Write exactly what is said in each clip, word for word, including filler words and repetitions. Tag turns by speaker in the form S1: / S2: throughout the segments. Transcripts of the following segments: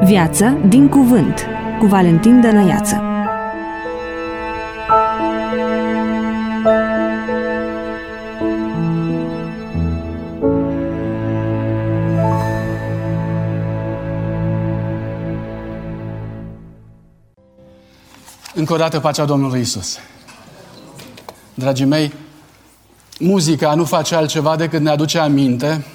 S1: Viață din cuvânt, cu Valentin Dănăiață.
S2: Încă o dată pacea Domnului Iisus. Dragii mei, muzica nu face altceva decât ne aduce aminte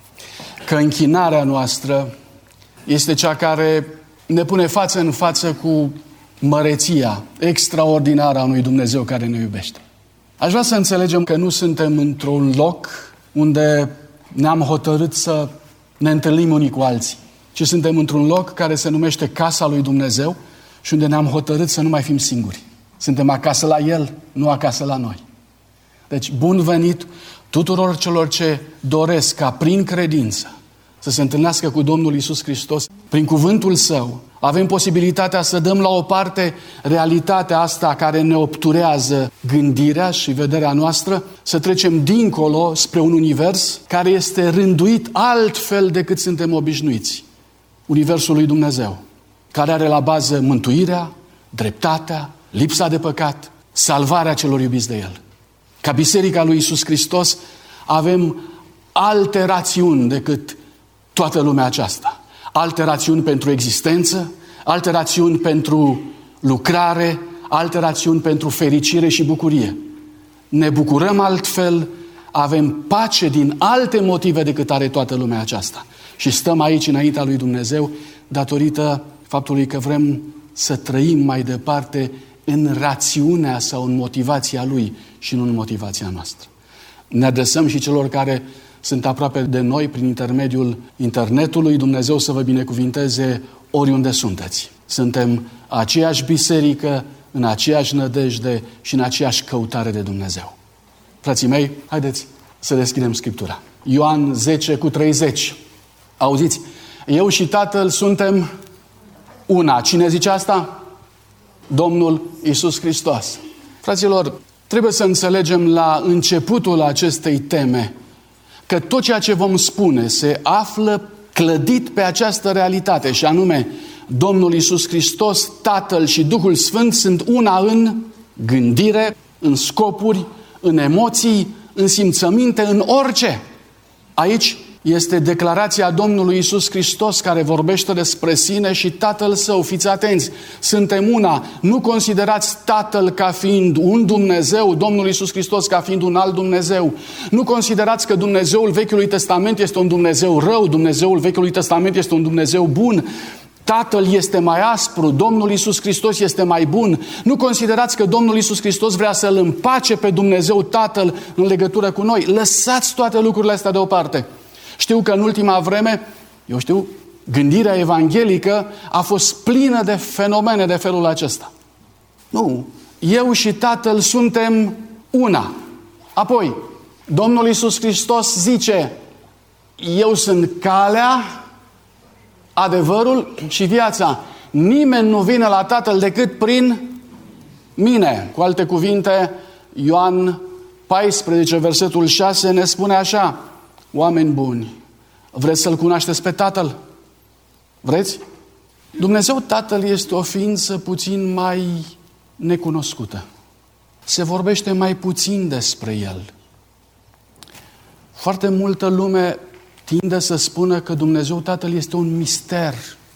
S2: că închinarea noastră este cea care ne pune față în față cu măreția extraordinară a unui Dumnezeu care ne iubește. Aș vrea să înțelegem că nu suntem într-un loc unde ne-am hotărât să ne întâlnim unii cu alții, ci suntem într-un loc care se numește Casa lui Dumnezeu și unde ne-am hotărât să nu mai fim singuri. Suntem acasă la El, nu acasă la noi. Deci, bun venit tuturor celor ce doresc ca prin credință să se întâlnească cu Domnul Iisus Hristos. Prin cuvântul Său avem posibilitatea să dăm la o parte realitatea asta care ne obturează gândirea și vederea noastră, să trecem dincolo spre un univers care este rânduit altfel decât suntem obișnuiți. Universul lui Dumnezeu, care are la bază mântuirea, dreptatea, lipsa de păcat, salvarea celor iubiți de El. Ca Biserica lui Iisus Hristos avem alte rațiuni decât toată lumea aceasta. Alte rațiuni pentru existență, alte rațiuni pentru lucrare, alte rațiuni pentru fericire și bucurie. Ne bucurăm altfel, avem pace din alte motive decât are toată lumea aceasta. Și stăm aici înaintea lui Dumnezeu datorită faptului că vrem să trăim mai departe în rațiunea sau în motivația Lui și nu în motivația noastră. Ne adresăm și celor care sunt aproape de noi prin intermediul internetului. Dumnezeu să vă binecuvinteze oriunde sunteți. Suntem aceeași biserică, în aceeași nădejde și în aceeași căutare de Dumnezeu. Frații mei, haideți să deschidem Scriptura. Ioan zece cu treizeci. Auziți? Eu și Tatăl suntem una. Cine zice asta? Domnul Iisus Hristos. Fraților, trebuie să înțelegem la începutul acestei teme că tot ceea ce vom spune se află clădit pe această realitate, și anume Domnul Iisus Hristos, Tatăl și Duhul Sfânt sunt una în gândire, în scopuri, în emoții, în simțăminte, în orice. Aici este declarația Domnului Iisus Hristos care vorbește despre sine și Tatăl Său. Fiți atenți, suntem una. Nu considerați Tatăl ca fiind un Dumnezeu, Domnul Iisus Hristos ca fiind un alt Dumnezeu. Nu considerați că Dumnezeul Vechiului Testament este un Dumnezeu rău, Dumnezeul Vechiului Testament este un Dumnezeu bun. Tatăl este mai aspru, Domnul Iisus Hristos este mai bun. Nu considerați că Domnul Iisus Hristos vrea să-L împace pe Dumnezeu Tatăl în legătură cu noi. Lăsați toate lucrurile astea deoparte. Știu că în ultima vreme, eu știu, gândirea evanghelică a fost plină de fenomene de felul acesta. Nu, eu și Tatăl suntem una. Apoi, Domnul Iisus Hristos zice, eu sunt calea, adevărul și viața. Nimeni nu vine la Tatăl decât prin mine. Cu alte cuvinte, Ioan paisprezece, versetul șase ne spune așa: oameni buni, vreți să-L cunoașteți pe Tatăl? Vreți? Dumnezeu Tatăl este o ființă puțin mai necunoscută. Se vorbește mai puțin despre El. Foarte multă lume tinde să spună că Dumnezeu Tatăl este un mister.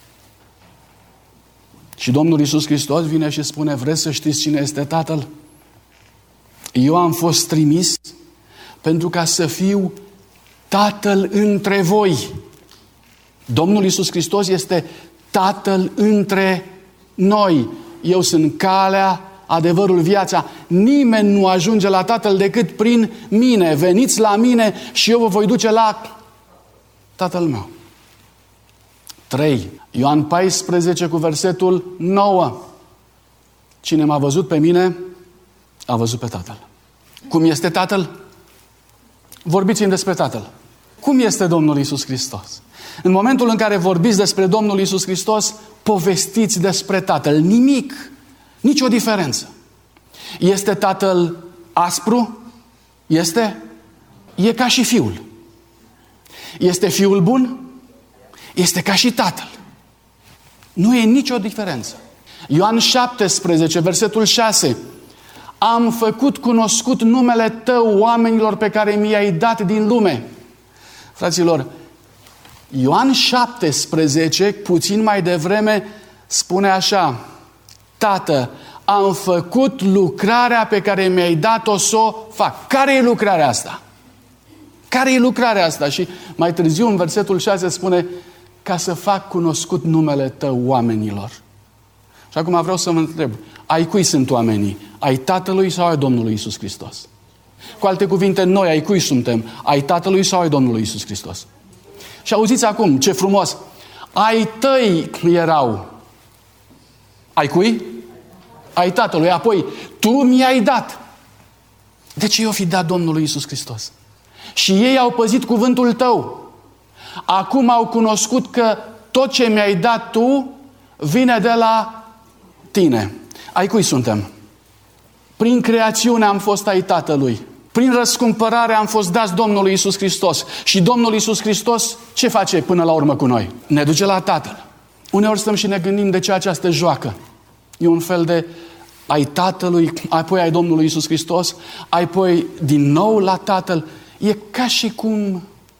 S2: Și Domnul Iisus Hristos vine și spune, vreți să știți cine este Tatăl? Eu am fost trimis pentru ca să fiu Tatăl între voi. Domnul Iisus Hristos este Tatăl între noi. Eu sunt calea, adevărul, viața. Nimeni nu ajunge la Tatăl decât prin mine. Veniți la mine și eu vă voi duce la Tatăl meu. trei. Ioan paisprezece cu versetul nouă. Cine m-a văzut pe mine, a văzut pe Tatăl. Cum este Tatăl? Vorbiți-mi despre Tatăl. Cum este Domnul Iisus Hristos? În momentul în care vorbiți despre Domnul Iisus Hristos, povestiți despre Tatăl. Nimic, nicio diferență. Este Tatăl aspru? Este? E ca și Fiul. Este Fiul bun? Este ca și Tatăl. Nu e nicio diferență. Ioan șaptesprezece, versetul șase. Am făcut cunoscut numele Tău oamenilor pe care mi-ai dat din lume. Fraților, Ioan șaptesprezece, puțin mai devreme, spune așa: Tată, am făcut lucrarea pe care mi-ai dat-o să o fac. Care e lucrarea asta? Care e lucrarea asta? Și mai târziu, în versetul șase, spune: ca să fac cunoscut numele Tău oamenilor. Și acum vreau să mă întreb: ai cui sunt oamenii? Ai Tatălui sau ai Domnului Iisus Hristos? Cu alte cuvinte, noi ai cui suntem? Ai Tatălui sau ai Domnului Iisus Hristos? Și auziți acum, ce frumos! Ai tăi erau. Ai cui? Ai Tatălui. Apoi, tu mi-ai dat. De ce i-o fi dat Domnului Iisus Hristos? Și ei au păzit cuvântul Tău. Acum au cunoscut că tot ce mi-ai dat Tu vine de la Tine. Ai cui suntem? Prin creațiune am fost ai Tatălui. Prin răscumpărare am fost dați Domnului Iisus Hristos. Și Domnul Iisus Hristos ce face până la urmă cu noi? Ne duce la Tatăl. Uneori stăm și ne gândim de ce această joacă. E un fel de ai Tatălui, apoi ai Domnului Iisus Hristos, apoi din nou la Tatăl. E ca și cum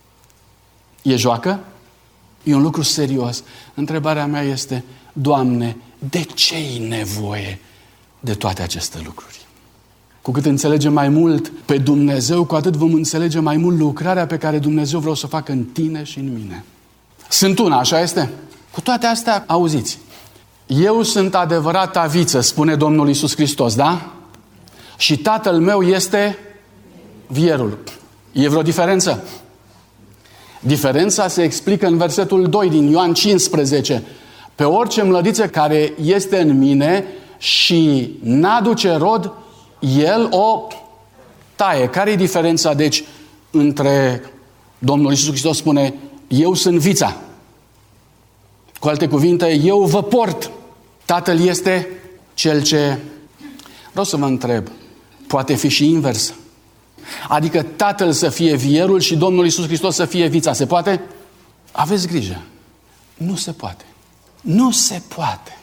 S2: e joacă? E un lucru serios. Întrebarea mea este: Doamne, de ce-i nevoie de toate aceste lucruri? Cu cât înțelegem mai mult pe Dumnezeu, cu atât vom înțelege mai mult lucrarea pe care Dumnezeu vrea să o facă în tine și în mine. Sunt una, așa este? Cu toate astea, auziți, eu sunt adevărata viță, spune Domnul Iisus Hristos, da? Și Tatăl meu este vierul. E vreo diferență? Diferența se explică în versetul doi din Ioan cincisprezece. Pe orice mlădiță care este în mine și n-aduce rod, El o taie. Care e diferența, deci, între Domnul Iisus Hristos spune: eu sunt vița. Cu alte cuvinte, eu vă port. Tatăl este cel ce... Vreau să vă întreb, poate fi și invers? Adică Tatăl să fie vierul și Domnul Iisus Hristos să fie vița. Se poate? Aveți grijă. Nu se poate. Nu se poate.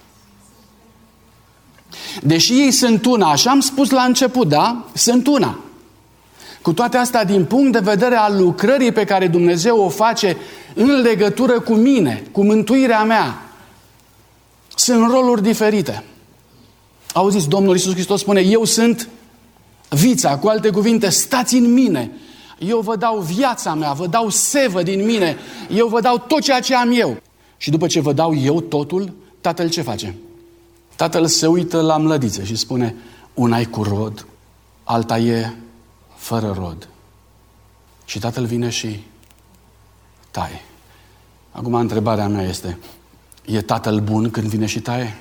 S2: Deși ei sunt una, așa am spus la început, da? Sunt una. Cu toate astea, din punct de vedere al lucrării pe care Dumnezeu o face în legătură cu mine, cu mântuirea mea, sunt roluri diferite. Auziți, Domnul Iisus Hristos spune: eu sunt vița. Cu alte cuvinte, stați în mine. Eu vă dau viața mea, vă dau sevă din mine. Eu vă dau tot ceea ce am eu. Și după ce vă dau eu totul, Tatăl ce face? Tatăl se uită la mlădițe și spune: una e cu rod, alta e fără rod. Și Tatăl vine și taie. Acum întrebarea mea este: e Tatăl bun când vine și taie?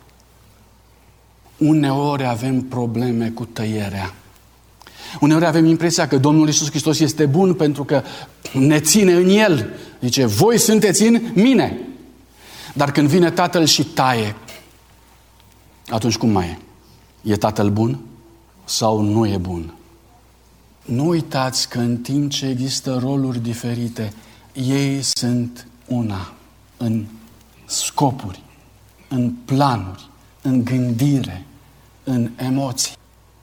S2: Uneori avem probleme cu tăierea. Uneori avem impresia că Domnul Iisus Hristos este bun pentru că ne ține în El. Zice: voi sunteți în mine. Dar când vine Tatăl și taie, atunci cum mai e? E Tatăl bun sau nu e bun? Nu uitați că în timp ce există roluri diferite, ei sunt una în scopuri, în planuri, în gândire, în emoții.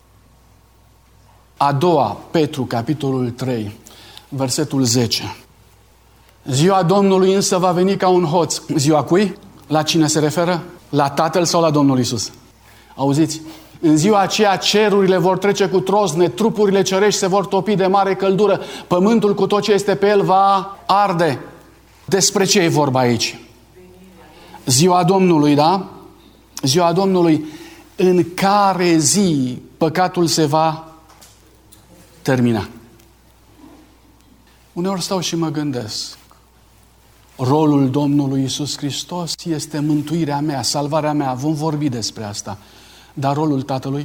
S2: A doua, Petru, capitolul trei, versetul zece. Ziua Domnului însă va veni ca un hoț. Ziua cui? La cine se referă? La Tatăl sau la Domnul Iisus? Auziți? În ziua aceea cerurile vor trece cu trosne, trupurile cerești se vor topi de mare căldură, pământul cu tot ce este pe el va arde. Despre ce e vorba aici? Ziua Domnului, da? Ziua Domnului în care zi păcatul se va termina. Uneori stau și mă gândesc: rolul Domnului Iisus Hristos este mântuirea mea, salvarea mea. Vom vorbi despre asta. Dar rolul Tatălui?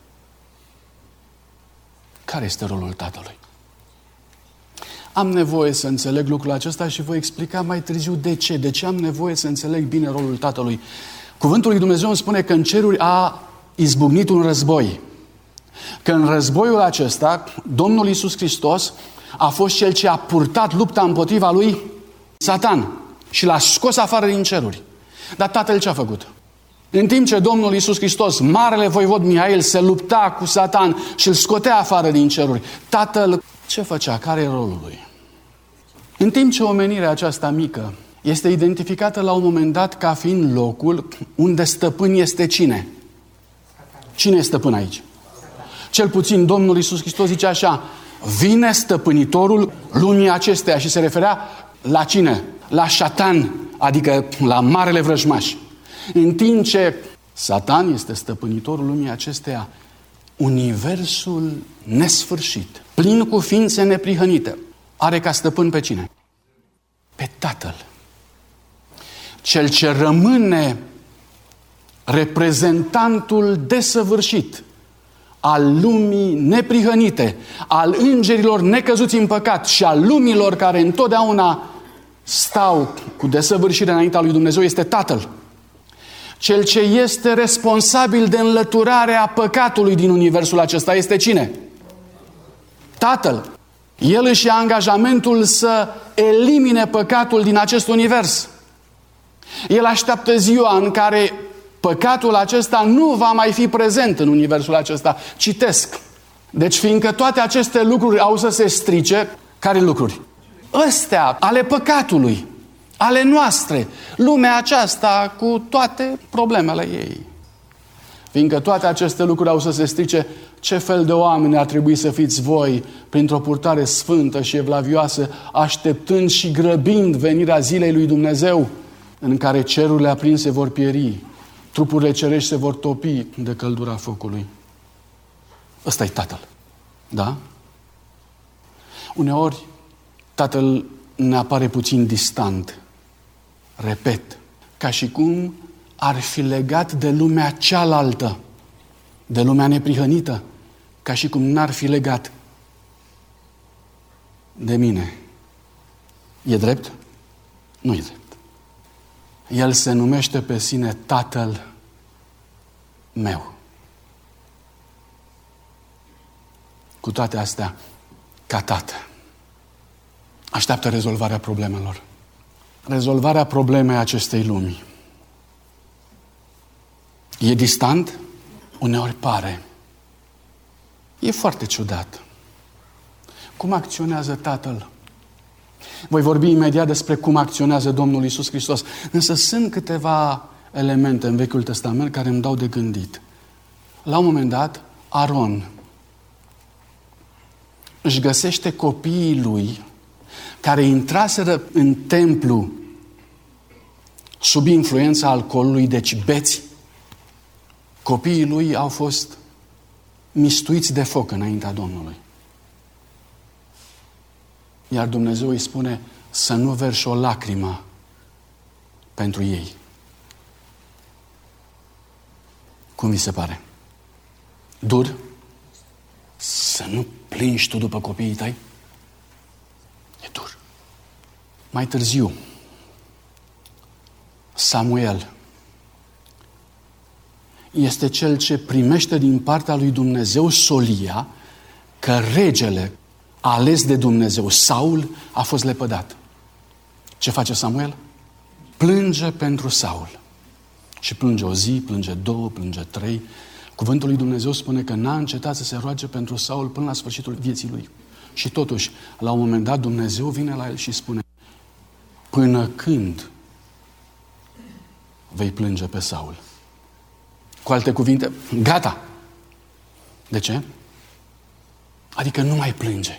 S2: Care este rolul Tatălui? Am nevoie să înțeleg lucrul acesta și voi explica mai târziu de ce. De ce am nevoie să înțeleg bine rolul Tatălui. Cuvântul lui Dumnezeu îmi spune că în ceruri a izbucnit un război. Că în războiul acesta, Domnul Iisus Hristos a fost Cel ce a purtat lupta împotriva lui Satan și l-a scos afară din ceruri. Dar Tatăl ce a făcut? În timp ce Domnul Iisus Hristos, marele voivod Mihail, se lupta cu Satan și îl scotea afară din ceruri, Tatăl ce făcea? Care e rolul lui? În timp ce omenirea aceasta mică este identificată la un moment dat ca fiind locul unde stăpân este cine? Cine e stăpân aici? Cel puțin Domnul Iisus Hristos zice așa: vine stăpânitorul lumii acesteia, și se referea la cine? La Satan, adică la marele vrăjmaș. În timp ce Satan este stăpânitorul lumii acesteia, universul nesfârșit, plin cu ființe neprihănite, are ca stăpân pe cine? Pe Tatăl. Cel ce rămâne reprezentantul desăvârșit al lumii neprihănite, al îngerilor necăzuți în păcat și al lumilor care întotdeauna stau cu desăvârșire înaintea lui Dumnezeu, este Tatăl. Cel ce este responsabil de înlăturarea păcatului din universul acesta este cine? Tatăl. El își ia angajamentul să elimine păcatul din acest univers. El așteaptă ziua în care păcatul acesta nu va mai fi prezent în universul acesta. Citesc. Deci fiindcă toate aceste lucruri au să se strice, care lucruri? Ăstea, ale păcatului, ale noastre, lumea aceasta cu toate problemele ei. Fiindcă toate aceste lucruri au să se strice, ce fel de oameni ar trebui să fiți voi printr-o purtare sfântă și evlavioasă, așteptând și grăbind venirea zilei lui Dumnezeu, în care cerurile aprinse vor pieri, trupurile cerești se vor topi de căldura focului. Ăsta e Tatăl. Da? Uneori, Tatăl ne apare puțin distant. Repet, ca și cum ar fi legat de lumea cealaltă, de lumea neprihănită, ca și cum n-ar fi legat de mine. E drept? Nu e drept. El se numește pe sine Tatăl meu. Cu toate astea, ca tată, așteaptă rezolvarea problemelor. Rezolvarea problemei acestei lumi. E distant? Uneori pare. E foarte ciudat. Cum acționează Tatăl? Voi vorbi imediat despre cum acționează Domnul Iisus Hristos. Însă sunt câteva elemente în Vechiul Testament care îmi dau de gândit. La un moment dat, Aron își găsește copiii lui care intraseră în templu sub influența alcoolului, deci beți. Copiii lui au fost mistuiți de foc înaintea Domnului. Iar Dumnezeu îi spune să nu verși o lacrimă pentru ei. Cum vi se pare? Dur? Să nu plângi tu după copiii tăi? E dur. Mai târziu, Samuel este cel ce primește din partea lui Dumnezeu solia că regele ales de Dumnezeu, Saul, a fost lepădat. Ce face Samuel? Plânge pentru Saul. Și plânge o zi, plânge două, plânge trei. Cuvântul lui Dumnezeu spune că n-a încetat să se roage pentru Saul până la sfârșitul vieții lui. Și totuși, la un moment dat, Dumnezeu vine la el și spune: până când vei plânge pe Saul? Cu alte cuvinte, gata. De ce? Adică nu mai plânge.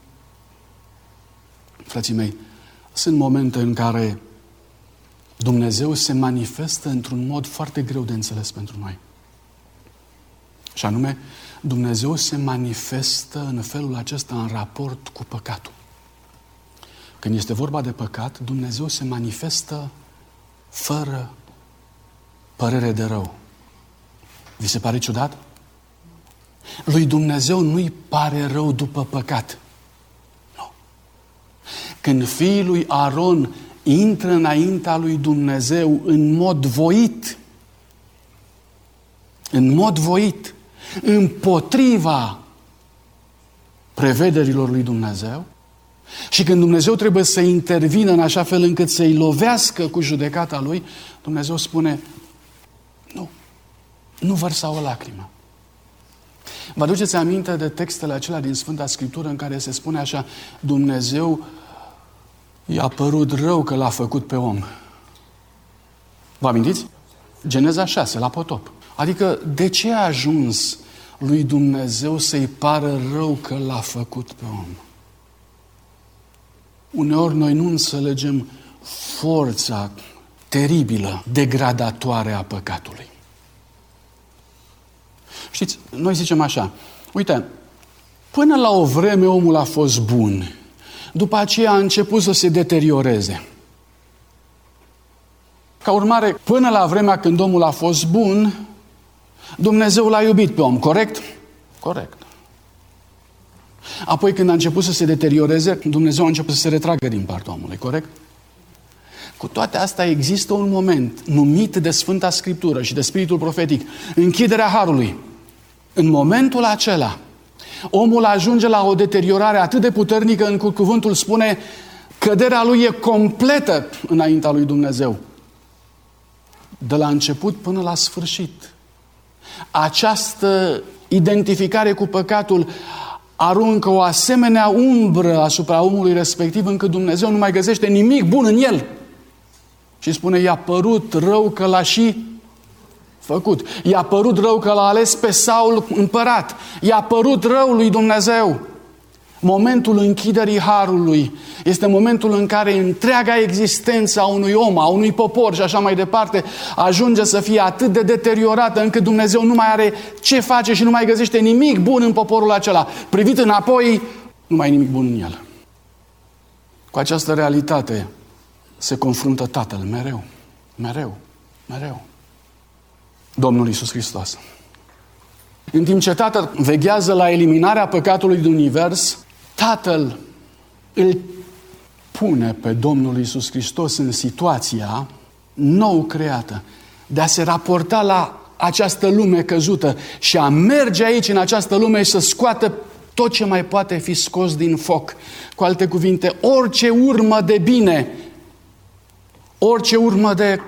S2: Frații mei, sunt momente în care Dumnezeu se manifestă într-un mod foarte greu de înțeles pentru noi. Și anume, Dumnezeu se manifestă în felul acesta în raport cu păcatul. Când este vorba de păcat, Dumnezeu se manifestă fără părere de rău. Vi se pare ciudat? Lui Dumnezeu nu-i pare rău după păcat. Nu. Când fiii lui Aron intră înaintea lui Dumnezeu în mod voit, în mod voit, împotriva prevederilor lui Dumnezeu, Și când Dumnezeu trebuie să intervină în așa fel încât să-i lovească cu judecata Lui, Dumnezeu spune, nu, nu vărsa o lacrimă. Vă aduceți aminte de textele acelea din Sfânta Scriptură în care se spune așa, Dumnezeu i-a părut rău că l-a făcut pe om. Vă amintiți? Geneza șase, la potop. Adică, de ce a ajuns lui Dumnezeu să-i pară rău că l-a făcut pe om? Uneori noi nu înțelegem forța teribilă, degradatoare a păcatului. Știți, noi zicem așa, uite, până la o vreme omul a fost bun, după aceea a început să se deterioreze. Ca urmare, până la vremea când omul a fost bun, Dumnezeu l-a iubit pe om, corect? Corect. Apoi când a început să se deterioreze, Dumnezeu a început să se retragă din partea omului, corect? Cu toate astea există un moment numit de Sfânta Scriptură și de Spiritul Profetic, închiderea harului. În momentul acela, omul ajunge la o deteriorare atât de puternică încât cuvântul spune căderea lui e completă înaintea lui Dumnezeu. De la început până la sfârșit. Această identificare cu păcatul aruncă o asemenea umbră asupra omului respectiv încât Dumnezeu nu mai găsește nimic bun în el. Și spune, i-a părut rău că l-a și făcut. I-a părut rău că l-a ales pe Saul împărat. I-a părut rău lui Dumnezeu. Momentul închiderii harului este momentul în care întreaga existență a unui om, a unui popor și așa mai departe ajunge să fie atât de deteriorată încât Dumnezeu nu mai are ce face și nu mai găsește nimic bun în poporul acela. Privit înapoi, nu mai e nimic bun în el. Cu această realitate se confruntă Tatăl mereu, mereu, mereu. Domnul Iisus Hristos. În timp ce Tatăl veghează la eliminarea păcatului din univers, Tatăl îl pune pe Domnul Iisus Hristos în situația nou creată de a se raporta la această lume căzută și a merge aici în această lume și să scoată tot ce mai poate fi scos din foc. Cu alte cuvinte, orice urmă de bine, orice urmă de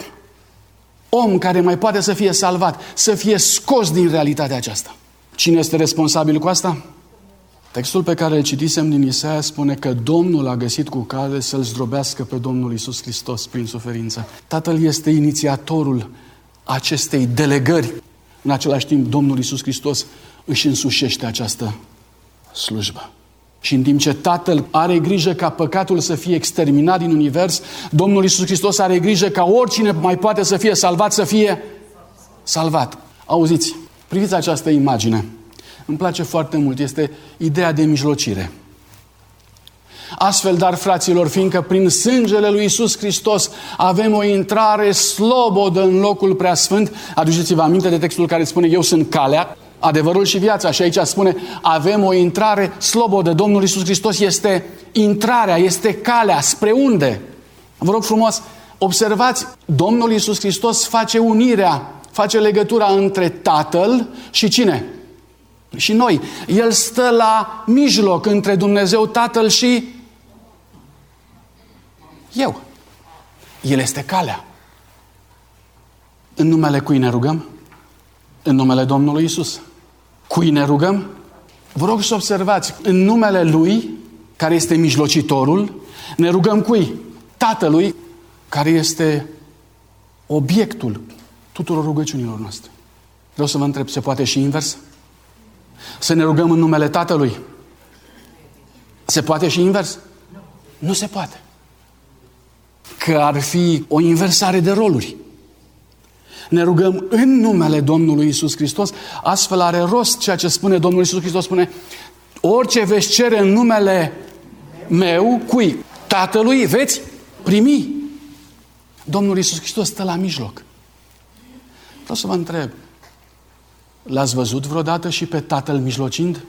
S2: om care mai poate să fie salvat, să fie scos din realitatea aceasta. Cine este responsabil cu asta? Textul pe care îl citisem din Isaia spune că Domnul a găsit cu cale să-L zdrobească pe Domnul Iisus Hristos prin suferință. Tatăl este inițiatorul acestei delegări. În același timp, Domnul Iisus Hristos își însușește această slujbă. Și în timp ce Tatăl are grijă ca păcatul să fie exterminat din univers, Domnul Iisus Hristos are grijă ca oricine mai poate să fie salvat, să fie salvat. Auziți, priviți această imagine. Îmi place foarte mult. Este ideea de mijlocire. Astfel, dar, fraților, fiindcă prin sângele lui Iisus Hristos avem o intrare slobodă în locul preasfânt, aduceți-vă aminte de textul care spune eu sunt calea, adevărul și viața. Și aici spune avem o intrare slobodă. Domnul Iisus Hristos este intrarea, este calea. Spre unde? Vă rog frumos, observați, Domnul Iisus Hristos face unirea, face legătura între Tatăl și cine? Și noi. El stă la mijloc între Dumnezeu Tatăl și eu. El este calea. În numele cui ne rugăm? În numele Domnului Iisus. Cui ne rugăm? Vă rog să observați, în numele Lui, care este mijlocitorul, ne rugăm cui? Tatălui, care este obiectul tuturor rugăciunilor noastre. Vreau să vă întreb, se poate și invers? Să ne rugăm în numele Tatălui? Se poate și invers? Nu se poate. Că ar fi o inversare de roluri. Ne rugăm în numele Domnului Iisus Hristos, astfel are rost ceea ce spune Domnul Iisus Hristos, spune orice veți cere în numele meu, cui? Tatălui, veți primi. Domnul Iisus Hristos stă la mijloc. Vreau să vă întreb, l-ați văzut vreodată și pe Tatăl mijlocind?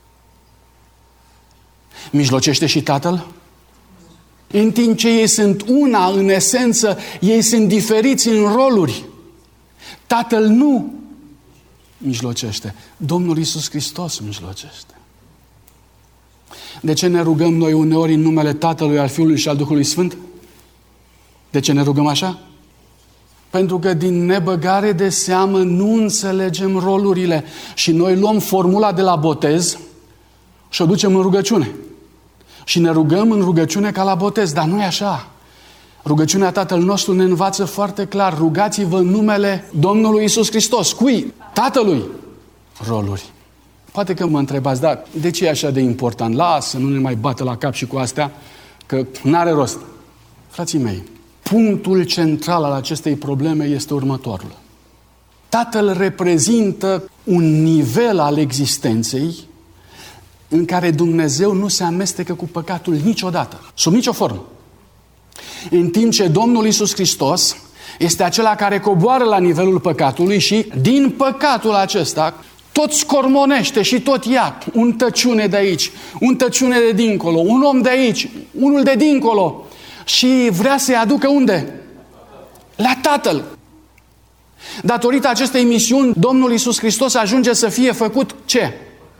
S2: Mijlocește și Tatăl? În timp ce ei sunt una, în esență, ei sunt diferiți în roluri. Tatăl nu mijlocește. Domnul Iisus Hristos mijlocește. De ce ne rugăm noi uneori în numele Tatălui, al Fiului și al Duhului Sfânt? De ce ne rugăm așa? Pentru că din nebăgare de seamă nu înțelegem rolurile și noi luăm formula de la botez și o ducem în rugăciune. Și ne rugăm în rugăciune ca la botez, dar nu e așa. Rugăciunea Tatăl nostru ne învață foarte clar: rugați-vă în numele Domnului Iisus Hristos. Cui? Tatălui. Roluri. Poate că mă întrebați, dar de ce e așa de important? Lasă, nu ne mai bată la cap și cu astea, că n-are rost. Frații mei, punctul central al acestei probleme este următorul. Tatăl reprezintă un nivel al existenței în care Dumnezeu nu se amestecă cu păcatul niciodată, sub nicio formă. În timp ce Domnul Iisus Hristos este acela care coboară la nivelul păcatului și din păcatul acesta tot scormonește și tot ia un tăciune de aici, un tăciune de dincolo, un om de aici, unul de dincolo și vrea să-i aducă unde? La Tatăl. Datorită acestei misiuni, Domnul Iisus Hristos ajunge să fie făcut ce?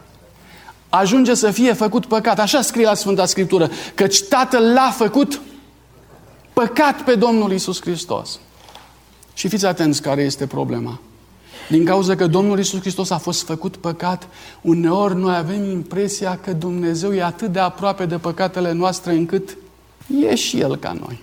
S2: Ajunge să fie făcut păcat. Așa scrie la Sfânta Scriptură, căci Tatăl l-a făcut păcat pe Domnul Iisus Hristos. Și fiți atenți care este problema. Din cauza că Domnul Iisus Hristos a fost făcut păcat, uneori noi avem impresia că Dumnezeu e atât de aproape de păcatele noastre încât e și El ca noi.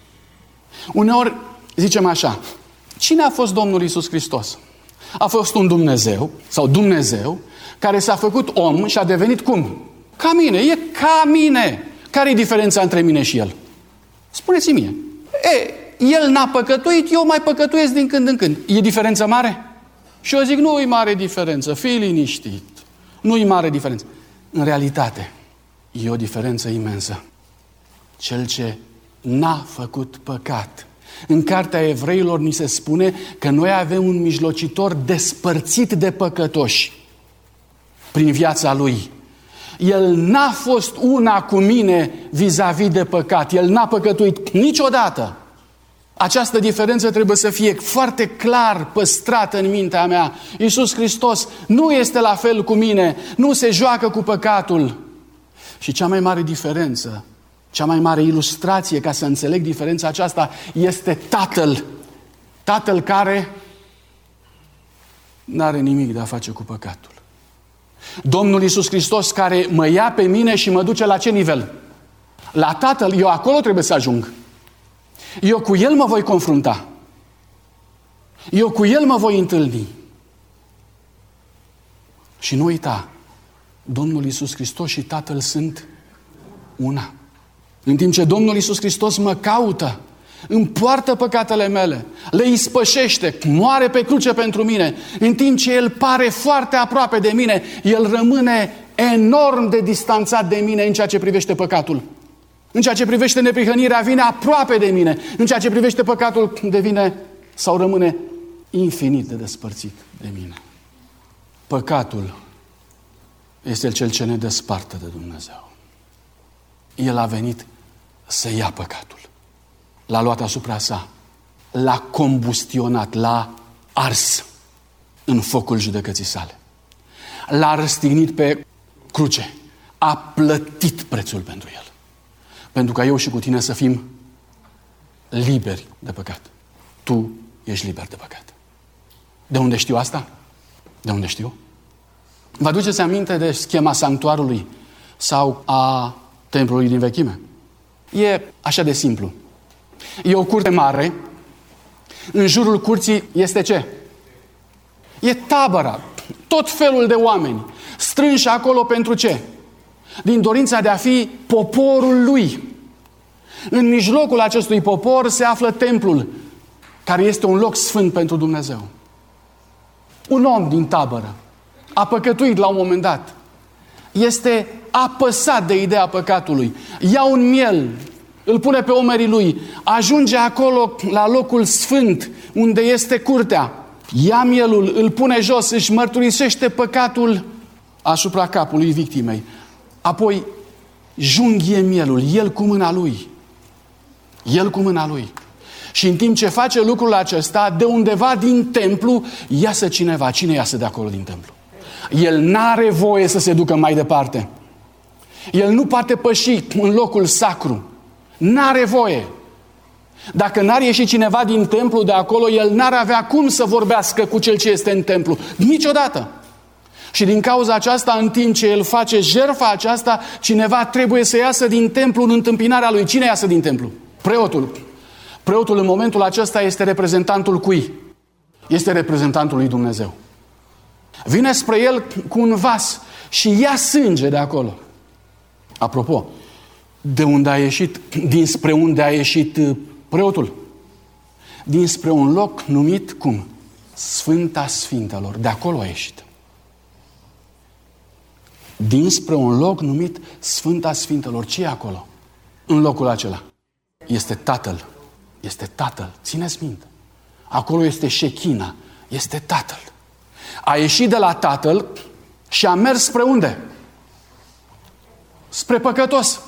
S2: Uneori zicem așa: cine a fost Domnul Iisus Hristos? A fost un Dumnezeu sau Dumnezeu care s-a făcut om și a devenit cum? Ca mine, e ca mine. Care e diferența între mine și El? Spuneți-mi mie. E, El n-a păcătuit, eu mai păcătuiesc din când în când. E diferență mare? Și eu zic, nu e mare diferență, fii liniștit. Nu e mare diferență. În realitate, e o diferență imensă. Cel ce n-a făcut păcat. În Cartea Evreilor ni se spune că noi avem un mijlocitor despărțit de păcătoși prin viața Lui. El n-a fost una cu mine vis-a-vis de păcat. El n-a păcătuit niciodată. Această diferență trebuie să fie foarte clar păstrată în mintea mea. Iisus Hristos nu este la fel cu mine, nu se joacă cu păcatul. Și cea mai mare diferență, cea mai mare ilustrație ca să înțeleg diferența aceasta este Tatăl. Tatăl care n-are nimic de a face cu păcatul. Domnul Iisus Hristos care mă ia pe mine și mă duce la ce nivel? La Tatăl. Eu acolo trebuie să ajung. Eu cu El mă voi confrunta. Eu cu El mă voi întâlni. Și nu uita, Domnul Iisus Hristos și Tatăl sunt una. În timp ce Domnul Iisus Hristos mă caută, îmi poartă păcatele mele, le ispășește, moare pe cruce pentru mine, în timp ce El pare foarte aproape de mine, El rămâne enorm de distanțat de mine în ceea ce privește păcatul. În ceea ce privește neprihănirea, vine aproape de mine. În ceea ce privește păcatul, devine sau rămâne infinit de despărțit de mine. Păcatul este cel ce ne desparte de Dumnezeu. El a venit să ia păcatul. L-a luat asupra sa, l-a combustionat, l-a ars în focul judecății sale. L-a răstignit pe cruce. A plătit prețul pentru el. Pentru ca eu și cu tine să fim liberi de păcat. Tu ești liber de păcat. De unde știu asta? De unde știu? Vă aduceți aminte de schema sanctuarului sau a templului din vechime? E așa de simplu. E o curte mare. În jurul curții este ce? E tabăra. Tot felul de oameni strânși acolo pentru ce? Din dorința de a fi poporul lui. În mijlocul acestui popor se află templul, care este un loc sfânt pentru Dumnezeu. Un om din tabără a păcătuit la un moment dat. Este apăsat de ideea păcatului. Ia un miel, îl pune pe umerii lui, ajunge acolo la locul sfânt, unde este curtea. Ia mielul, îl pune jos, își mărturisește păcatul asupra capului victimei. Apoi junghie mielul, el cu mâna lui. El cu mâna lui. Și în timp ce face lucrul acesta, de undeva din templu, iasă cineva. Cine iasă de acolo din templu? El n-are voie să se ducă mai departe. El nu poate păși în locul sacru. N-are voie. Dacă n-ar ieși cineva din templu de acolo, el n-ar avea cum să vorbească cu cel ce este în templu. Niciodată. Și din cauza aceasta, în timp ce el face jertfa aceasta, cineva trebuie să iasă din templu în întâmpinarea lui. Cine iasă din templu? Preotul. Preotul în momentul acesta este reprezentantul cui? Este reprezentantul lui Dumnezeu. Vine spre el cu un vas și ia sânge de acolo. Apropo, de unde a ieșit, dinspre unde a ieșit preotul? Dinspre un loc numit cum? Sfânta Sfintelor. De acolo a ieșit. Dinspre un loc numit Sfânta Sfintelor. Ce e acolo? În locul acela. Este Tatăl. Este Tatăl. Țineți minte. Acolo este Șechina. Este Tatăl. A ieșit de la Tatăl și a mers spre unde? Spre păcătos.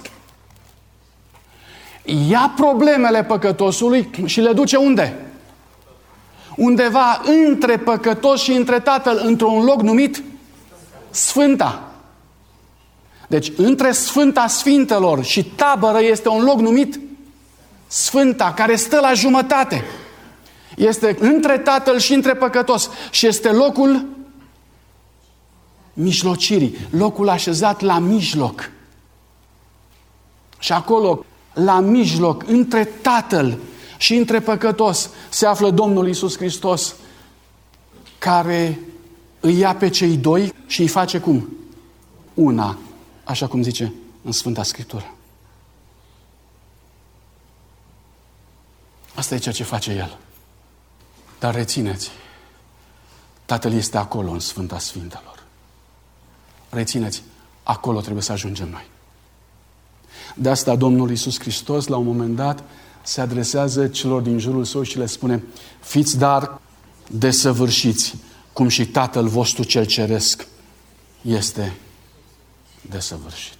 S2: Ia problemele păcătosului și le duce unde? Undeva între păcătos și între Tatăl, într-un loc numit Sfânta. Deci, între Sfânta Sfintelor și tabără este un loc numit Sfânta, care stă la jumătate. Este între Tatăl și între păcătos. Și este locul mijlocirii. Locul așezat la mijloc. Și acolo, la mijloc, între Tatăl și între păcătos, se află Domnul Iisus Hristos, care îi ia pe cei doi și îi face cum? Una. Așa cum zice în Sfânta Scriptură. Asta e ceea ce face El. Dar rețineți, Tatăl este acolo în Sfânta Sfintelor. Rețineți, acolo trebuie să ajungem noi. De asta Domnul Iisus Hristos, la un moment dat, se adresează celor din jurul său și le spune: fiți dar desăvârșiți, cum și Tatăl vostru cel ceresc este desăvârșit.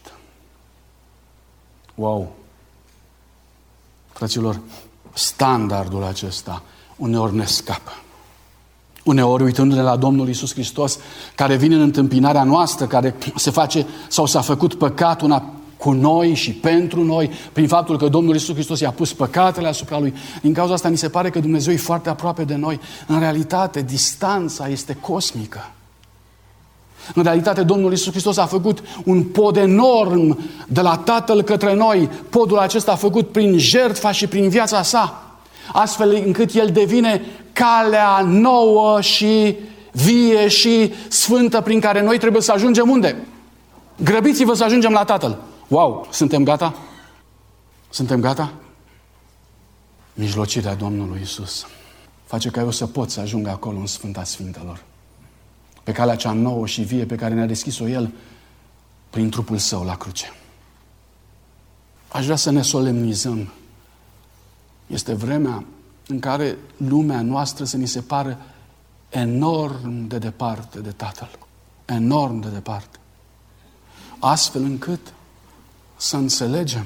S2: Wow! Fraților, standardul acesta uneori ne scapă. Uneori, uitându-ne la Domnul Iisus Hristos, care vine în întâmpinarea noastră, care se face sau s-a făcut păcat una cu noi și pentru noi, prin faptul că Domnul Iisus Hristos i-a pus păcatele asupra Lui. Din cauza asta ni se pare că Dumnezeu e foarte aproape de noi. În realitate, distanța este cosmică. În realitate, Domnul Iisus Hristos a făcut un pod enorm de la Tatăl către noi. Podul acesta a făcut prin jertfa și prin viața sa, astfel încât El devine calea nouă și vie și sfântă prin care noi trebuie să ajungem unde? Grăbiți-vă să ajungem la Tatăl. Wow! Suntem gata? Suntem gata? Mijlocirea Domnului Iisus face ca eu să pot să ajung acolo în Sfânta Sfintelor. Pe calea cea nouă și vie pe care ne-a deschis-o El prin trupul Său la cruce. Aș vrea să ne solemnizăm. Este vremea în care lumea noastră să ni se pară enorm de departe de Tatăl. Enorm de departe. Astfel încât să înțelegem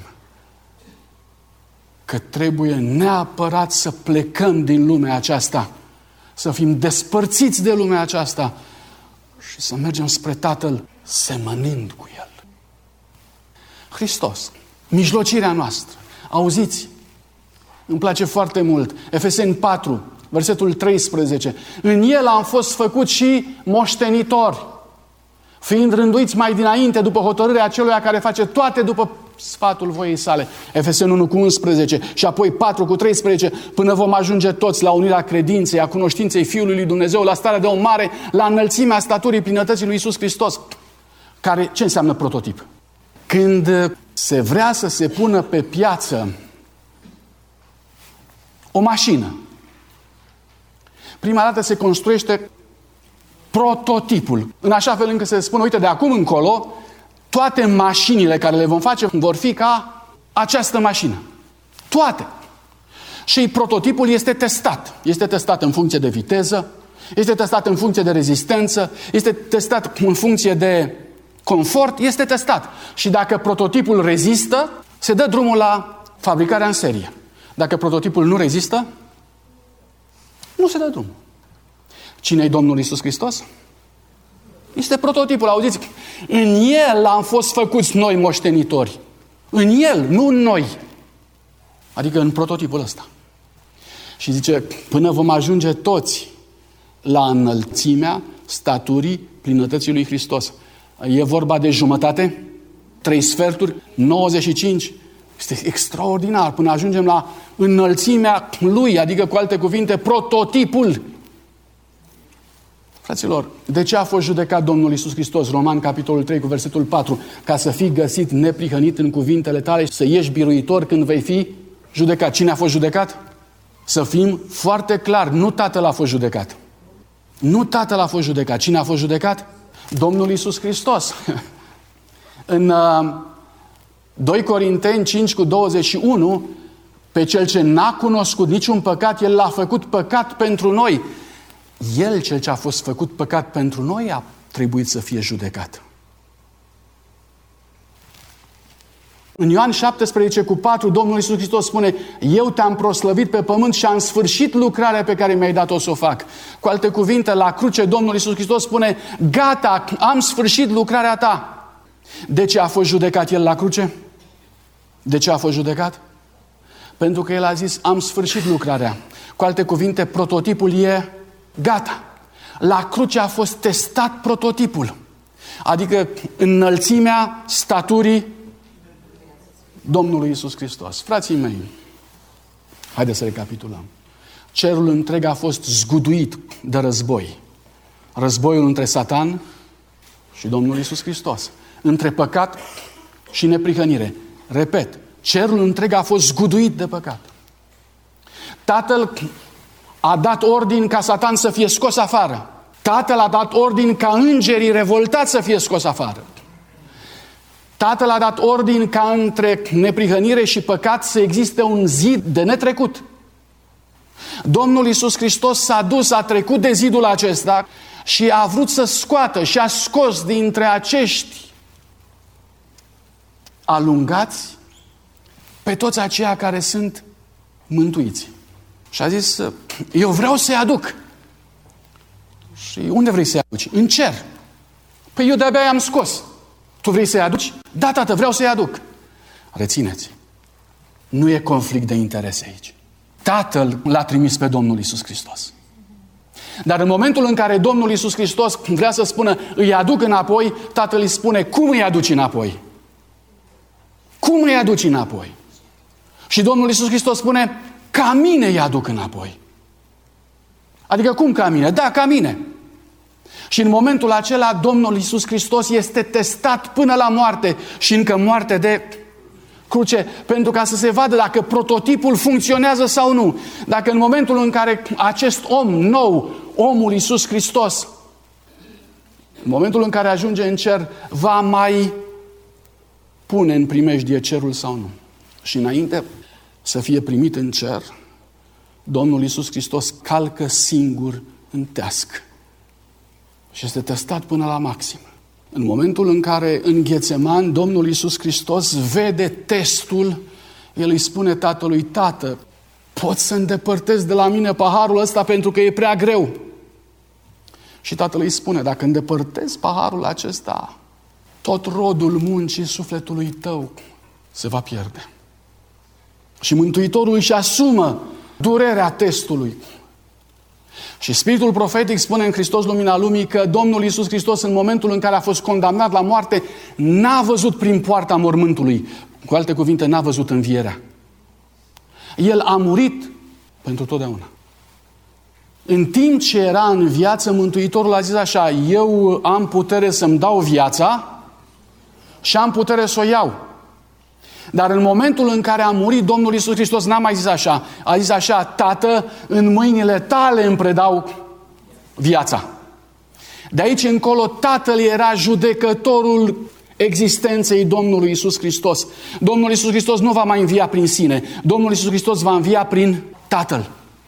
S2: că trebuie neapărat să plecăm din lumea aceasta, să fim despărțiți de lumea aceasta și să mergem spre Tatăl semănând cu El. Hristos, mijlocirea noastră. Auziți, îmi place foarte mult, Efeseni patru, versetul treisprezece. În El am fost făcut și moștenitori, fiind rânduiți mai dinainte după hotărârea aceluia care face toate după sfatul voiei sale. Efeseni unu cu unsprezece și apoi patru cu treisprezece, până vom ajunge toți la unirea credinței, a cunoștinței Fiului lui Dumnezeu, la starea de om mare, la înălțimea staturii plinătății lui Iisus Hristos. Care, ce înseamnă prototip? Când se vrea să se pună pe piață o mașină, prima dată se construiește prototipul, în așa fel încât să se spună, uite, de acum încolo, toate mașinile care le vom face vor fi ca această mașină. Toate. Și prototipul este testat. Este testat în funcție de viteză, este testat în funcție de rezistență, este testat în funcție de confort, este testat. Și dacă prototipul rezistă, se dă drumul la fabricarea în serie. Dacă prototipul nu rezistă, nu se dă drumul. Cine-i Domnul Iisus Hristos? Este prototipul, auziți? În el am fost făcuți noi moștenitori. În el, nu în noi. Adică în prototipul ăsta. Și zice, până vom ajunge toți la înălțimea staturii plinătății lui Hristos. E vorba de jumătate, trei sferturi, nouăzeci și cinci. Este extraordinar până ajungem la înălțimea lui, adică cu alte cuvinte, prototipul. Fraților, de ce a fost judecat Domnul Iisus Hristos? Roman, capitolul trei, cu versetul patru. Ca să fii găsit neprihănit în cuvintele tale și să ieși biruitor când vei fi judecat. Cine a fost judecat? Să fim foarte clar, nu Tatăl a fost judecat. Nu Tatăl a fost judecat. Cine a fost judecat? Domnul Iisus Hristos. În uh, doi Corinteni cinci cu douăzeci și unu, pe cel ce n-a cunoscut niciun păcat, El l-a făcut păcat pentru noi. El, cel ce a fost făcut păcat pentru noi, a trebuit să fie judecat. În Ioan șaptesprezece cu patru, Domnul Iisus Hristos spune: eu te-am proslăvit pe pământ și am sfârșit lucrarea pe care mi-ai dat-o să o fac. Cu alte cuvinte, la cruce Domnul Iisus Hristos spune: gata, am sfârșit lucrarea ta. De ce a fost judecat El la cruce? De ce a fost judecat? Pentru că El a zis: am sfârșit lucrarea. Cu alte cuvinte, prototipul e gata. La cruce a fost testat prototipul. Adică înălțimea staturii Domnului Iisus Hristos. Frații mei, haideți să recapitulăm. Cerul întreg a fost zguduit de război. Războiul între Satan și Domnul Iisus Hristos. Între păcat și neprihănire. Repet, cerul întreg a fost zguduit de păcat. Tatăl a dat ordin ca Satan să fie scos afară. Tatăl a dat ordin ca îngerii revoltați să fie scos afară. Tatăl a dat ordin ca între neprihănire și păcat să existe un zid de netrecut. Domnul Iisus Hristos s-a dus, a trecut de zidul acesta și a vrut să scoată și a scos dintre acești alungați pe toți aceia care sunt mântuiți. Și a zis: eu vreau să-i aduc. Și unde vrei să-i aduci? În cer. Păi eu de-abia i-am scos. Tu vrei să-i aduci? Da, tată, vreau să-i aduc. Rețineți, nu e conflict de interese aici. Tatăl l-a trimis pe Domnul Iisus Hristos. Dar în momentul în care Domnul Iisus Hristos vrea să spună: îi aduc înapoi, Tatăl îi spune: cum îi aduci înapoi? Cum îi aduci înapoi? Și Domnul Iisus Hristos spune: ca mine îi aduc înapoi. Adică cum ca mine? Da, ca mine. Și în momentul acela Domnul Iisus Hristos este testat până la moarte și încă moarte de cruce, pentru ca să se vadă dacă prototipul funcționează sau nu. Dacă în momentul în care acest om nou, omul Iisus Hristos, în momentul în care ajunge în cer, va mai pune în primejdie cerul sau nu. Și înainte să fie primit în cer, Domnul Iisus Hristos calcă singur în teasc. Și este testat până la maxim. În momentul în care în Ghețeman Domnul Iisus Hristos vede testul, El îi spune Tatălui: Tată, poți să îndepărtezi de la mine paharul ăsta pentru că e prea greu. Și Tatăl îi spune: dacă îndepărtezi paharul acesta, tot rodul muncii sufletului tău se va pierde. Și Mântuitorul își asumă durerea testului. Și Spiritul profetic spune în Hristos Lumina Lumii că Domnul Iisus Hristos, în momentul în care a fost condamnat la moarte, n-a văzut prin poarta mormântului. Cu alte cuvinte, n-a văzut învierea. El a murit pentru totdeauna. În timp ce era în viață, Mântuitorul a zis așa: eu am putere să-mi dau viața și am putere să o iau. Dar în momentul în care a murit, Domnul Iisus Hristos n-a mai zis așa. A zis așa: Tată, în mâinile tale îmi predau viața. De aici încolo, Tatăl era judecătorul existenței Domnului Iisus Hristos. Domnul Iisus Hristos nu va mai învia prin sine. Domnul Iisus Hristos va învia prin Tatăl.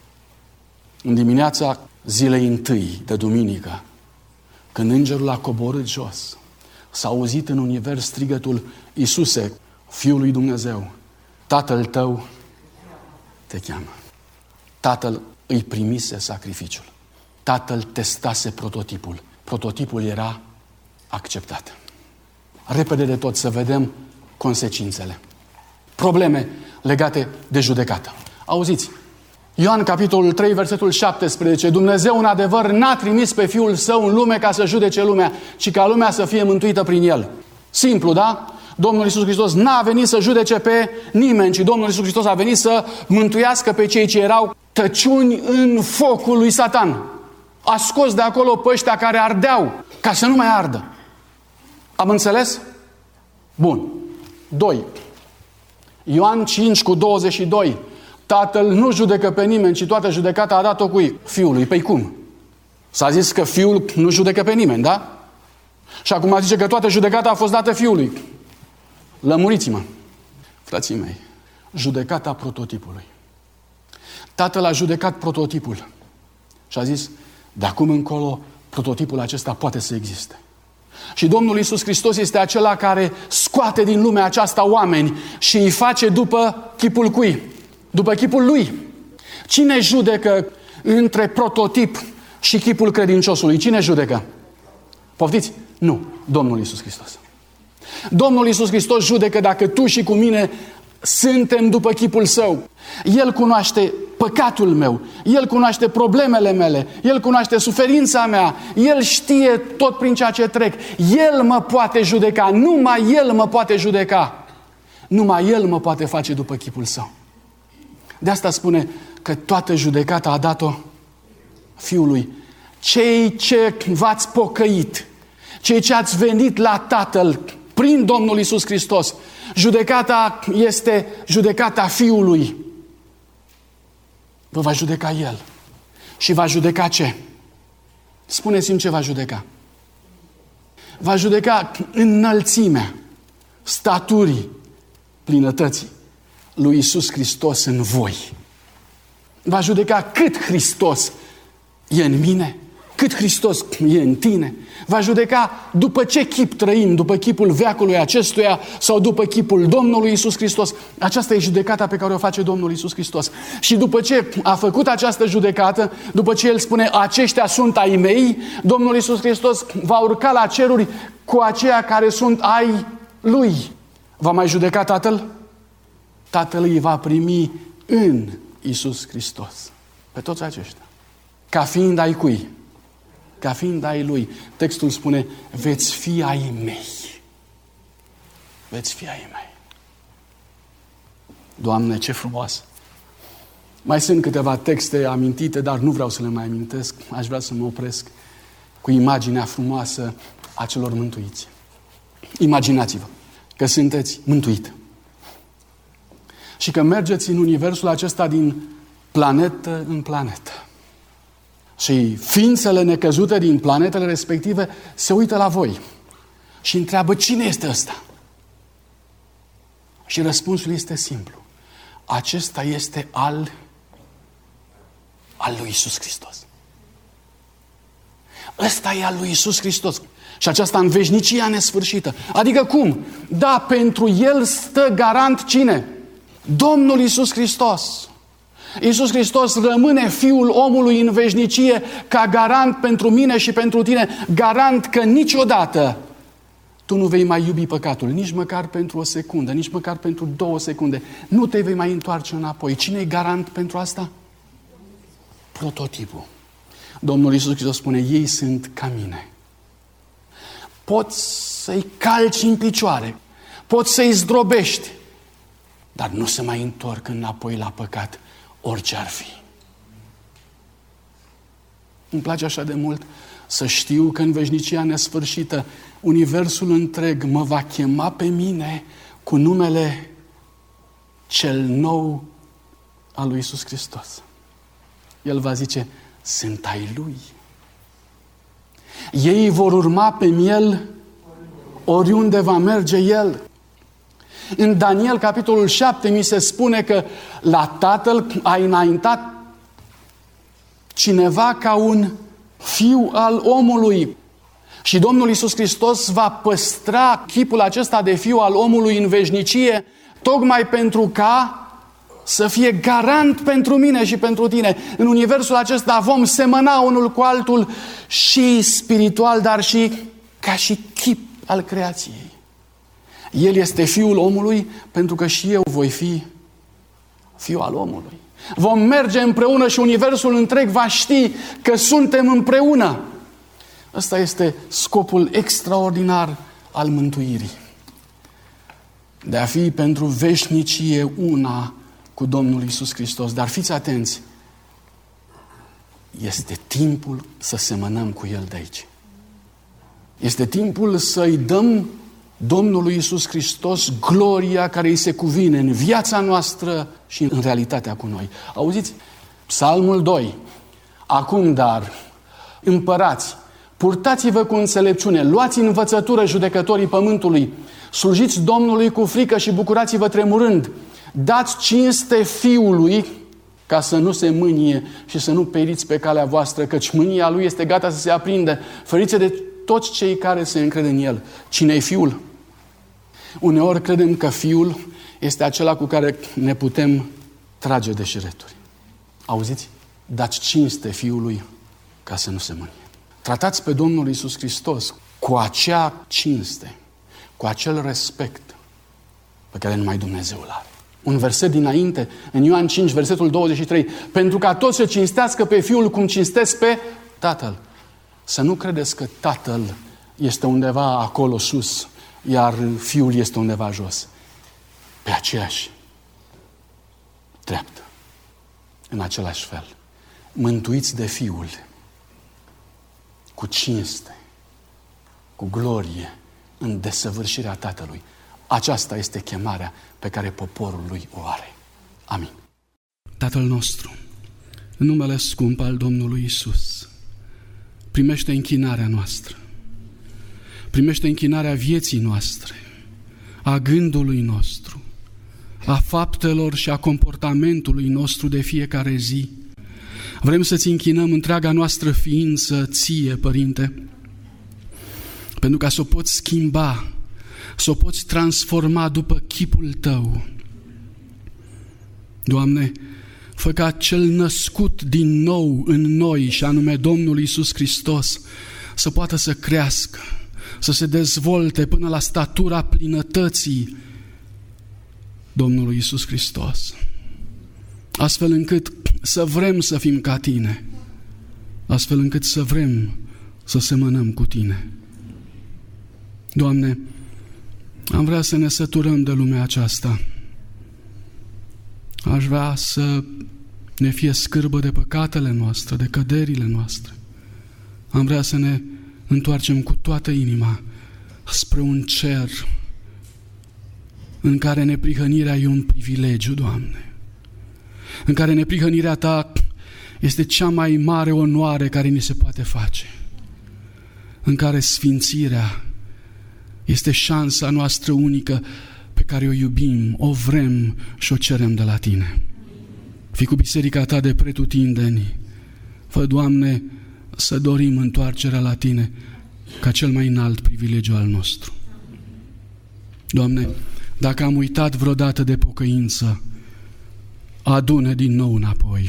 S2: În dimineața zilei întâi de duminică, când îngerul a coborât jos, s-a auzit în univers strigătul: Iisuse, Fiul lui Dumnezeu, Tatăl tău te cheamă. Tatăl îi primise sacrificiul. Tatăl testase prototipul. Prototipul era acceptat. Repede de tot să vedem consecințele. Probleme legate de judecată. Auziți, Ioan, capitolul trei, versetul șaptesprezece. Dumnezeu, în adevăr, n-a trimis pe Fiul Său în lume ca să judece lumea, ci ca lumea să fie mântuită prin El. Simplu, da? Domnul Iisus Hristos n-a venit să judece pe nimeni, ci Domnul Iisus Hristos a venit să mântuiască pe cei ce erau tăciuni în focul lui Satan. A scos de acolo pe ăștia care ardeau, ca să nu mai ardă. Am înțeles? Bun. doi. Ioan cinci cu douăzeci și doi. Tatăl nu judecă pe nimeni, ci toată judecata a dat-o cui? Fiului. Păi cum? S-a zis că Fiul nu judecă pe nimeni, da? Și acum zice că toată judecata a fost dată Fiului. Lămuriți-mă, frații mei. Judecata prototipului. Tatăl a judecat prototipul și a zis, de acum încolo, prototipul acesta poate să existe. Și Domnul Iisus Hristos este acela care scoate din lumea aceasta oameni și îi face după chipul cui? După chipul Lui. Cine judecă între prototip și chipul credinciosului? Cine judecă? Poftiți? Nu. Domnul Iisus Hristos. Domnul Iisus Hristos judecă dacă tu și cu mine suntem după chipul Său. El cunoaște păcatul meu, El cunoaște problemele mele, El cunoaște suferința mea, El știe tot prin ceea ce trec. El mă poate judeca, numai El mă poate judeca. Numai El mă poate face după chipul Său. De asta spune că toată judecata a dat-o Fiului. Cei ce v-ați pocăit, cei ce ați venit la Tatăl prin Domnul Iisus Hristos, judecata este judecata Fiului. Vă va judeca El. Și va judeca ce? Spuneți-mi ce va judeca. Va judeca înălțimea staturii plinătății lui Iisus Hristos în voi. Va judeca cât Hristos e în mine, cât Hristos e în tine. Va judeca după ce chip trăim, după chipul veacului acestuia sau după chipul Domnului Iisus Hristos. Aceasta e judecata pe care o face Domnul Iisus Hristos. Și după ce a făcut această judecată, după ce El spune, aceștia sunt ai mei, Domnul Iisus Hristos va urca la ceruri cu aceia care sunt ai Lui. Va mai judeca Tatăl? Tatăl îi va primi în Iisus Hristos. Pe toți aceștia. Ca fiind ai cui? Ca fiind ai Lui. Textul spune, veți fi ai mei. Veți fi ai mei. Doamne, ce frumos! Mai sunt câteva texte amintite, dar nu vreau să le mai amintesc. Aș vrea să mă opresc cu imaginea frumoasă a celor mântuiți. Imaginați-vă că sunteți mântuit. Și că mergeți în universul acesta din planetă în planetă. Și ființele necăzute din planetele respective se uită la voi și întreabă, cine este ăsta? Și răspunsul este simplu. Acesta este al, al lui Iisus Hristos. Ăsta e al lui Iisus Hristos. Și aceasta în veșnicia nesfârșită. Adică cum? Da, pentru El stă garant cine? Domnul Iisus Hristos. Iisus Hristos rămâne Fiul omului în veșnicie ca garant pentru mine și pentru tine. Garant că niciodată tu nu vei mai iubi păcatul, nici măcar pentru o secundă, nici măcar pentru două secunde. Nu te vei mai întoarce înapoi. Cine e garant pentru asta? Prototipul. Domnul Iisus Hristos spune, ei sunt ca mine. Poți să-i calci în picioare, poți să-i zdrobești, dar nu se mai întorc înapoi la păcat, orice ar fi. Îmi place așa de mult să știu că în veșnicia nesfârșită universul întreg mă va chema pe mine cu numele cel nou al lui Iisus Hristos. El va zice, sunt ai Lui. Ei vor urma pe El oriunde va merge El. În Daniel, capitolul șapte, mi se spune că la Tatăl a înaintat cineva ca un fiu al omului. Și Domnul Iisus Hristos va păstra chipul acesta de fiu al omului în veșnicie, tocmai pentru ca să fie garant pentru mine și pentru tine. În universul acesta vom semăna unul cu altul și spiritual, dar și ca și chip al creației. El este Fiul omului pentru că și eu voi fi Fiul al omului. Vom merge împreună și universul întreg va ști că suntem împreună. Ăsta este scopul extraordinar al mântuirii. De a fi pentru veșnicie una cu Domnul Iisus Hristos. Dar fiți atenți, este timpul să semănăm cu El de aici. Este timpul să-i dăm Domnului Iisus Hristos gloria care îi se cuvine în viața noastră și în realitatea cu noi. Auziți? Psalmul doi. Acum dar, împărați, purtați-vă cu înțelepciune, luați învățătură judecătorii pământului, slujiți Domnului cu frică și bucurați-vă tremurând, dați cinste Fiului ca să nu se mânie și să nu periți pe calea voastră, căci mânia Lui este gata să se aprindă. Ferice de toți cei care se încred în El. Cine-i Fiul? Uneori credem că Fiul este acela cu care ne putem trage de șireturi. Auziți? Dați cinste Fiului ca să nu se mânie. Tratați pe Domnul Iisus Hristos cu acea cinste, cu acel respect pe care numai Dumnezeu îl are. Un verset dinainte, în Ioan cinci, versetul douăzeci și trei. Pentru ca toți să cinstească pe Fiul cum cinstesc pe Tatăl. Să nu credeți că Tatăl este undeva acolo sus, iar Fiul este undeva jos. Pe aceeași treaptă. În același fel. Mântuiți de Fiul. Cu cinste. Cu glorie. În desăvârșirea Tatălui. Aceasta este chemarea pe care poporul Lui o are. Amin. Tatăl nostru, în numele scump al Domnului Iisus, primește închinarea noastră. Primește închinarea vieții noastre, a gândului nostru, a faptelor și a comportamentului nostru de fiecare zi. Vrem să-ți închinăm întreaga noastră ființă ție, Părinte, pentru ca să o poți schimba, să o poți transforma după chipul Tău. Doamne, fă ca cel născut din nou în noi, și anume Domnul Iisus Hristos, să poată să crească, să se dezvolte până la statura plinătății Domnului Iisus Hristos. Astfel încât să vrem să fim ca Tine, astfel încât să vrem să semănăm cu Tine. Doamne, am vrea să ne săturăm de lumea aceasta. Aș vrea să ne fie scârbă de păcatele noastre, de căderile noastre. Am vrea să ne întoarcem cu toată inima spre un cer în care neprihănirea e un privilegiu, Doamne. În care neprihănirea Ta este cea mai mare onoare care ni se poate face. În care sfințirea este șansa noastră unică pe care o iubim, o vrem și o cerem de la Tine. Fii cu biserica Ta de pretutindeni. Fă, Doamne, să dorim întoarcerea la Tine ca cel mai înalt privilegiu al nostru. Doamne, dacă am uitat vreodată de pocăință, adu-ne din nou înapoi.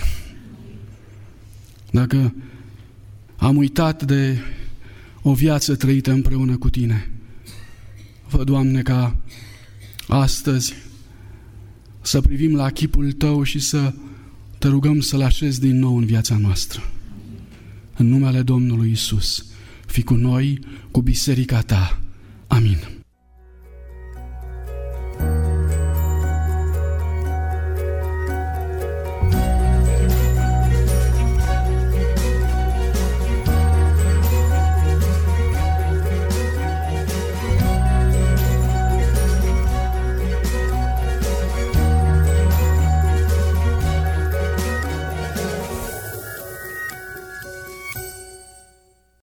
S2: Dacă am uitat de o viață trăită împreună cu Tine, fă, Doamne, ca astăzi să privim la chipul Tău și să Te rugăm să-L așezi din nou în viața noastră. În numele Domnului Iisus, fii cu noi, cu biserica Ta. Amin.